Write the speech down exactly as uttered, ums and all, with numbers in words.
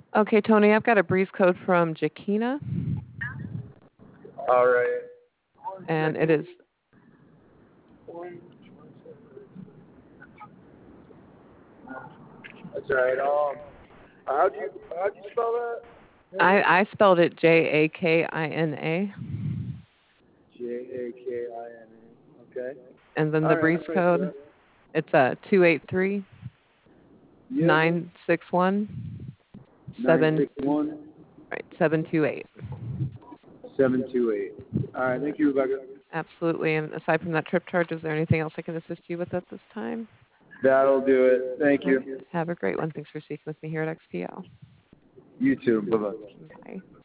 Okay, Tony, I've got a breeze code from Jakina, All right. One and it second. is One. That's all right. Um, how'd you how'd you spell that? I I spelled it J A K I N A, J A K I N A. Okay. and then All the right. breeze I'm ready for code that. it's a two eight three Yep. nine six one Nine seven six one right seven two eight. seven two eight. All right. Thank you, Rebecca. Absolutely. And aside from that trip charge, is there anything else I can assist you with at this time? That'll do it. Thank All right. you. Have a great one. Thanks for speaking with me here at X P L. You too. Bye bye. Bye.